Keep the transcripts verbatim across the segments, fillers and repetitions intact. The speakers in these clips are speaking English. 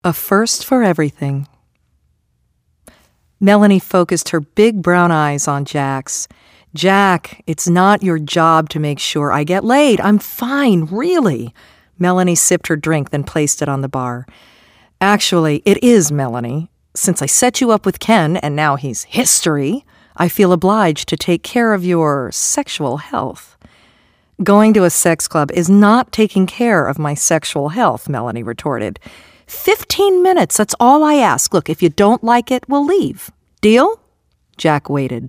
A first for everything. Melanie focused her big brown eyes on Jack's. Jack, it's not your job to make sure I get laid. I'm fine, really. Melanie sipped her drink, then placed it on the bar. Actually, it is, Melanie. Since I set you up with Ken, and now he's history, I feel obliged to take care of your sexual health. Going to a sex club is not taking care of my sexual health, Melanie retorted. Fifteen minutes, that's all I ask. Look, if you don't like it, we'll leave. Deal? Jack waited.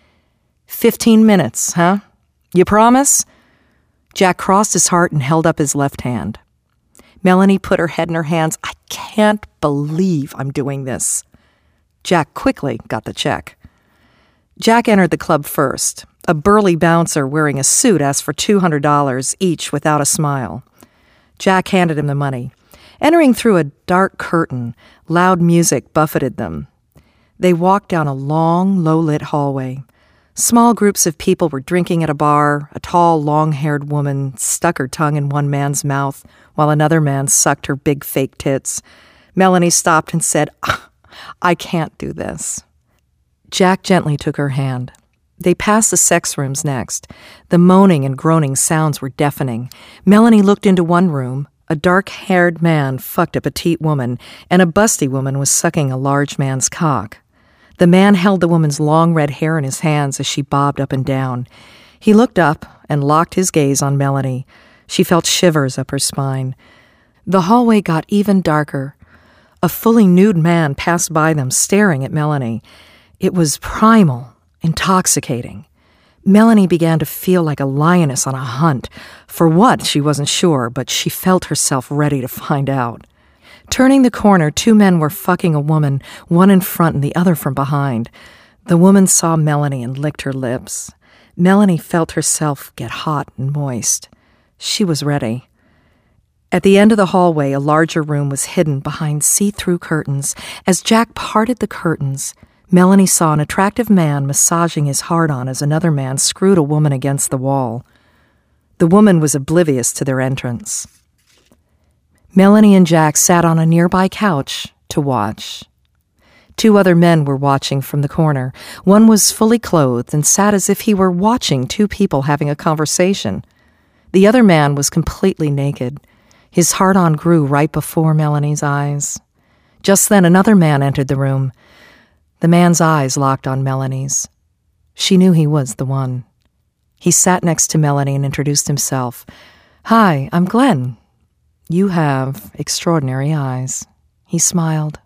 Fifteen minutes, huh? You promise? Jack crossed his heart and held up his left hand. Melanie put her head in her hands. I can't believe I'm doing this. Jack quickly got the check. Jack entered the club first. A burly bouncer wearing a suit asked for two hundred dollars each without a smile. Jack handed him the money. Entering through a dark curtain, loud music buffeted them. They walked down a long, low-lit hallway. Small groups of people were drinking at a bar. A tall, long-haired woman stuck her tongue in one man's mouth while another man sucked her big fake tits. Melanie stopped and said, I can't do this. Jack gently took her hand. They passed the sex rooms next. The moaning and groaning sounds were deafening. Melanie looked into one room. A dark-haired man fucked a petite woman, and a busty woman was sucking a large man's cock. The man held the woman's long red hair in his hands as she bobbed up and down. He looked up and locked his gaze on Melanie. She felt shivers up her spine. The hallway got even darker. A fully nude man passed by them, staring at Melanie. It was primal, intoxicating. Melanie began to feel like a lioness on a hunt. For what, she wasn't sure, but she felt herself ready to find out. Turning the corner, two men were fucking a woman, one in front and the other from behind. The woman saw Melanie and licked her lips. Melanie felt herself get hot and moist. She was ready. At the end of the hallway, a larger room was hidden behind see-through curtains. As Jack parted the curtains, Melanie saw an attractive man massaging his hard-on as another man screwed a woman against the wall. The woman was oblivious to their entrance. Melanie and Jack sat on a nearby couch to watch. Two other men were watching from the corner. One was fully clothed and sat as if he were watching two people having a conversation. The other man was completely naked. His hard-on grew right before Melanie's eyes. Just then another man entered the room. The man's eyes locked on Melanie's. She knew he was the one. He sat next to Melanie and introduced himself. Hi, I'm Glenn. You have extraordinary eyes. He smiled.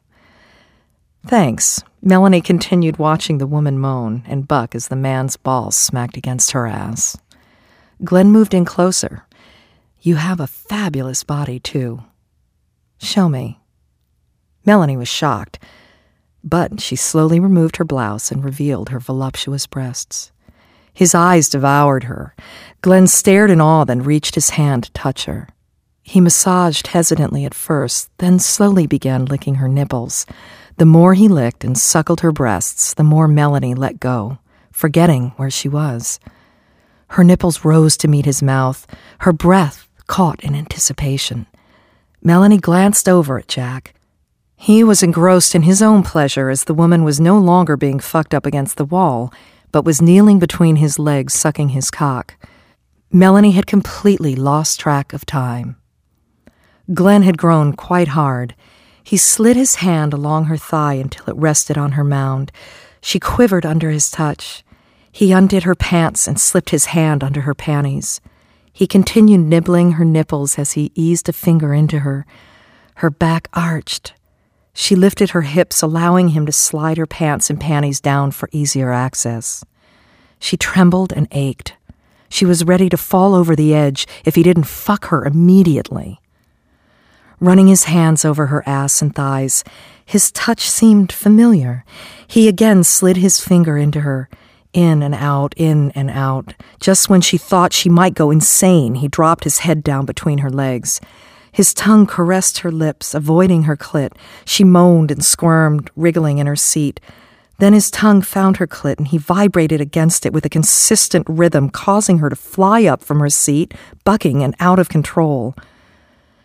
Thanks. Melanie continued watching the woman moan and buck as the man's balls smacked against her ass. Glenn moved in closer. You have a fabulous body, too. Show me. Melanie was shocked. But she slowly removed her blouse and revealed her voluptuous breasts. His eyes devoured her. Glenn stared in awe, then reached his hand to touch her. He massaged hesitantly at first, then slowly began licking her nipples. The more he licked and suckled her breasts, the more Melanie let go, forgetting where she was. Her nipples rose to meet his mouth, her breath caught in anticipation. Melanie glanced over at Jack. He was engrossed in his own pleasure as the woman was no longer being fucked up against the wall, but was kneeling between his legs sucking his cock. Melanie had completely lost track of time. Glenn had grown quite hard. He slid his hand along her thigh until it rested on her mound. She quivered under his touch. He undid her pants and slipped his hand under her panties. He continued nibbling her nipples as he eased a finger into her. Her back arched. She lifted her hips, allowing him to slide her pants and panties down for easier access. She trembled and ached. She was ready to fall over the edge if he didn't fuck her immediately. Running his hands over her ass and thighs, his touch seemed familiar. He again slid his finger into her, in and out, in and out. Just when she thought she might go insane, he dropped his head down between her legs. His tongue caressed her lips, avoiding her clit. She moaned and squirmed, wriggling in her seat. Then his tongue found her clit, and he vibrated against it with a consistent rhythm, causing her to fly up from her seat, bucking and out of control.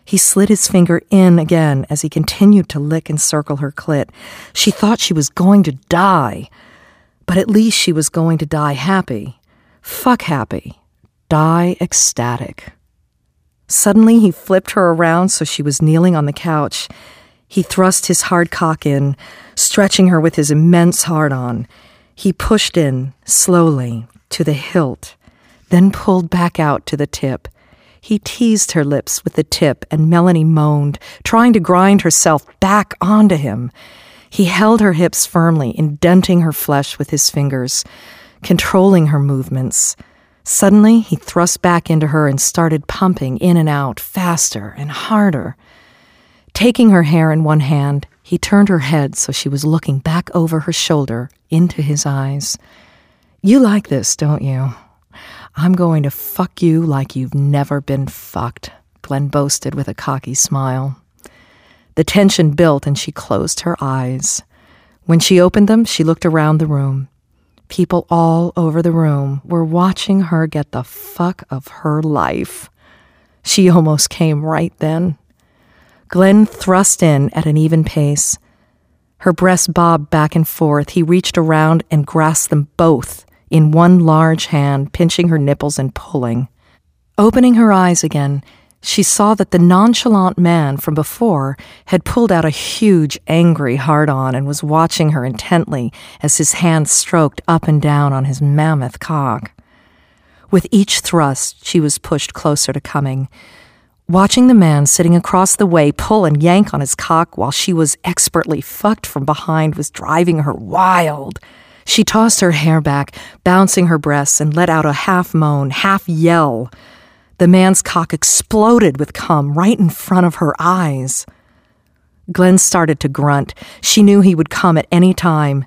He slid his finger in again as he continued to lick and circle her clit. She thought she was going to die, but at least she was going to die happy. Fuck happy. Die ecstatic. Suddenly, he flipped her around so she was kneeling on the couch. He thrust his hard cock in, stretching her with his immense hard-on. He pushed in, slowly, to the hilt, then pulled back out to the tip. He teased her lips with the tip, and Melanie moaned, trying to grind herself back onto him. He held her hips firmly, indenting her flesh with his fingers, controlling her movements. Suddenly, he thrust back into her and started pumping in and out, faster and harder. Taking her hair in one hand, he turned her head so she was looking back over her shoulder into his eyes. "You like this, don't you? I'm going to fuck you like you've never been fucked," Glenn boasted with a cocky smile. The tension built and she closed her eyes. When she opened them, she looked around the room. People all over the room were watching her get the fuck of her life. She almost came right then. Glenn thrust in at an even pace. Her breasts bobbed back and forth. He reached around and grasped them both in one large hand, pinching her nipples and pulling. Opening her eyes again, she saw that the nonchalant man from before had pulled out a huge, angry hard-on and was watching her intently as his hand stroked up and down on his mammoth cock. With each thrust, she was pushed closer to coming. Watching the man sitting across the way pull and yank on his cock while she was expertly fucked from behind was driving her wild. She tossed her hair back, bouncing her breasts, and let out a half-moan, half-yell. The man's cock exploded with cum right in front of her eyes. Glenn started to grunt. She knew he would come at any time.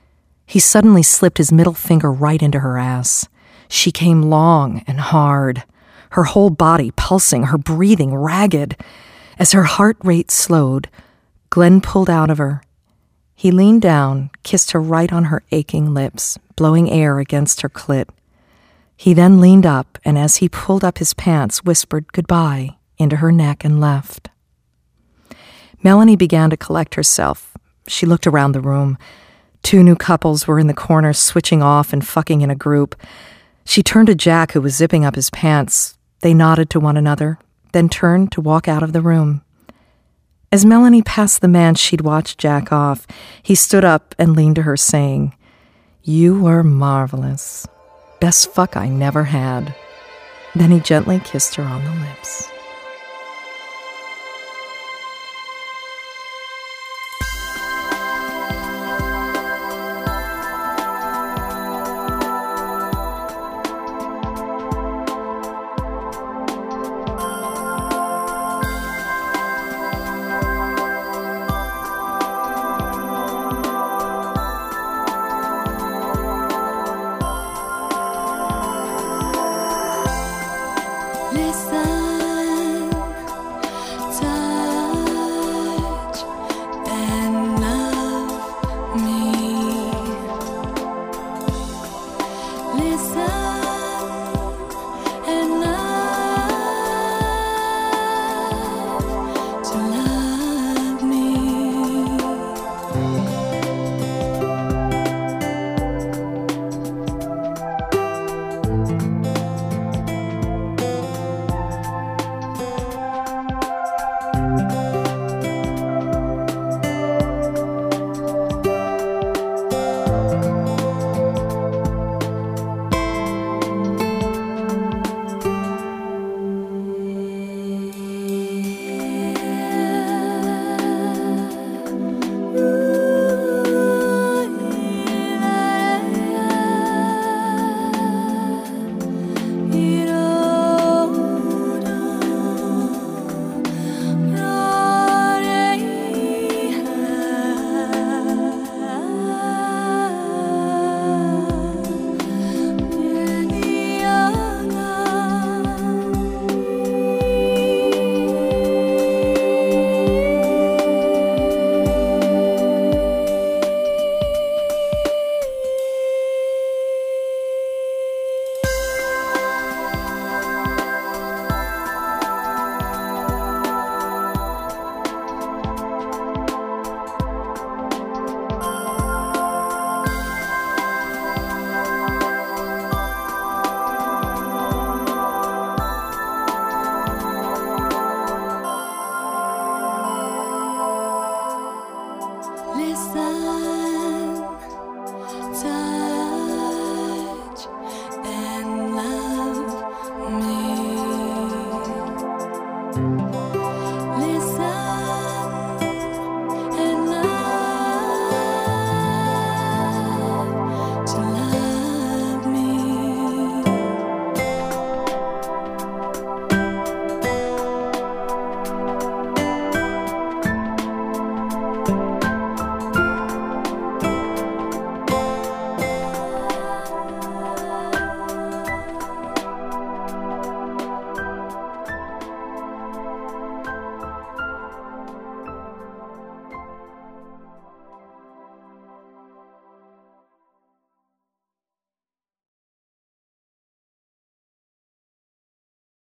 He suddenly slipped his middle finger right into her ass. She came long and hard, her whole body pulsing, her breathing ragged. As her heart rate slowed, Glenn pulled out of her. He leaned down, kissed her right on her aching lips, blowing air against her clit. He then leaned up, and as he pulled up his pants, whispered goodbye into her neck and left. Melanie began to collect herself. She looked around the room. Two new couples were in the corner, switching off and fucking in a group. She turned to Jack, who was zipping up his pants. They nodded to one another, then turned to walk out of the room. As Melanie passed the man she'd watched jack off, he stood up and leaned to her, saying, "You were marvelous. Best fuck I never had." Then he gently kissed her on the lips.